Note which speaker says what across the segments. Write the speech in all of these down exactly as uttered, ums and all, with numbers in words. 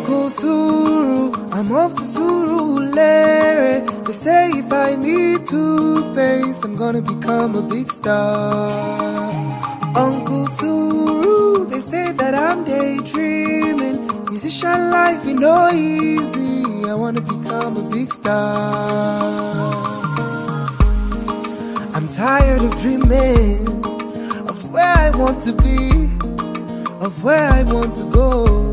Speaker 1: Uncle Suru, I'm off to Surulere. They say if I meet Two-Face, I'm gonna become a big star. Uncle Suru, they say that I'm daydreaming. Musician life is no easy. I wanna become a big star. I'm tired of dreaming of where I want to be, of where I want to go.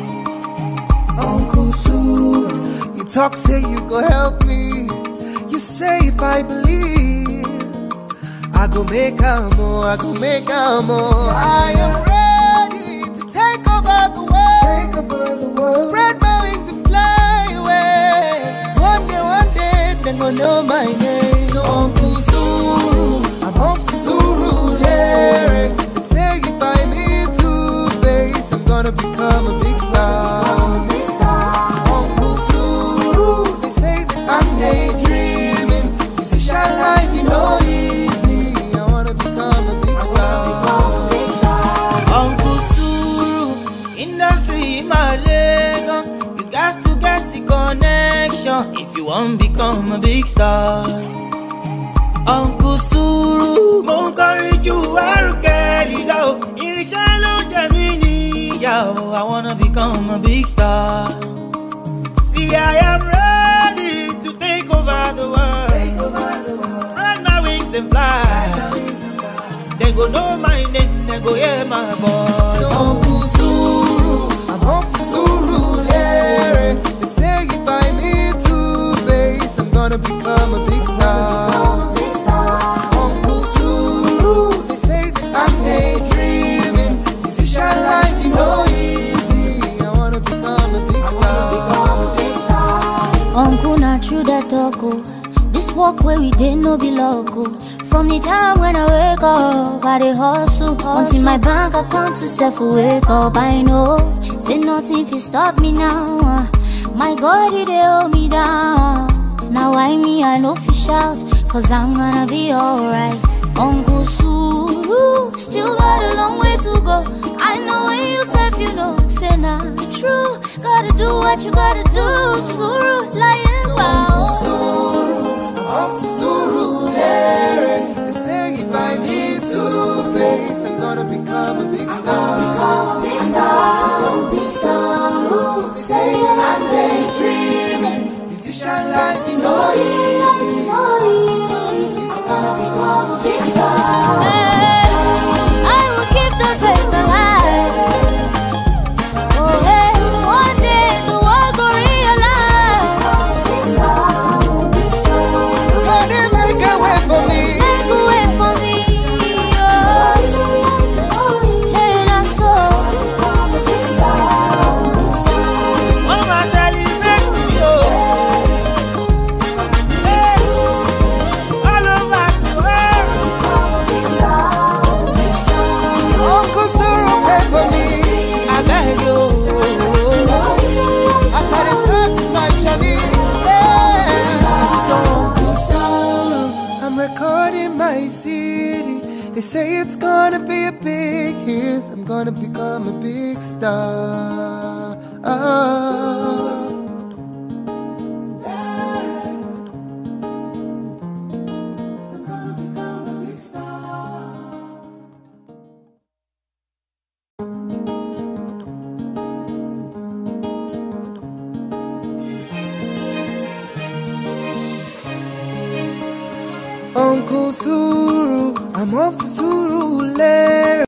Speaker 1: Uncle Suru, you talk, say you go help me. You say if I believe, I go make a more, I go make a more. I am ready to take over the world, take over the world. Spread my wings and fly away. One day, one day, they gon' know my name. So Uncle Suru, I'm off to Surulere. They say if I meet Two-Face, I'm gonna become a big star. Daydreaming, musician life, you know, easy. I wanna become a big star.
Speaker 2: Uncle Suru, industry my leg on. You got to get the connection if you want to become a big star. Uncle Suru, mo encourage you, I wanna become a big star. See, I am ready to take over the world. Take over the world. Spread my wings and fly. They go know my name, they go hear my voice.
Speaker 1: So Uncle Suru, I'm off to Surulere. They say if I meet Two-Face, I'm gonna become a big star. Uncle Suru, they say that I'm daydreaming. Musician life, you know, easy. I wanna become a big star.
Speaker 3: Uncle, not true that talk, oh. This walk where we didn't know be local. From the time when I wake up, I dey hustle, hustle. Until my bank account to self wake up. I know, say nothing if you stop me now. uh. My God, he dey hold me down. Now I me, I know fish out, cause I'm gonna be alright. Uncle Suru, still got a long way to go. I know when you self, you know, say not true. Gotta do what you gotta do, Suru, lying about.
Speaker 1: Suru, I'm off to Surulere. They say if I meet Two-Face, I'm gonna become a big star.
Speaker 3: Become a big star, big star.
Speaker 1: They say I'm daydreaming. Musician life, you know, easy.
Speaker 3: Become a big star. Hey, I will keep the faith alive. Oh, hey, one day the world will realize. Big star, big star.
Speaker 1: God, they make a way for me.
Speaker 3: Take away from me, oh. Hey, that's so. Become a big star, big star.
Speaker 2: Oh, my celebrating you. Hey, all over the world.
Speaker 3: Big star, big star.
Speaker 1: Uncle Suru, pray for me.
Speaker 2: I beg you.
Speaker 1: As I start my journey, yeah. So Uncle Suru, I'm recording my city. They say it's gonna be a big hit. I'm gonna become a big star. Oh. I'm gonna become a big star. Uncle Suru, I'm off to Surulere.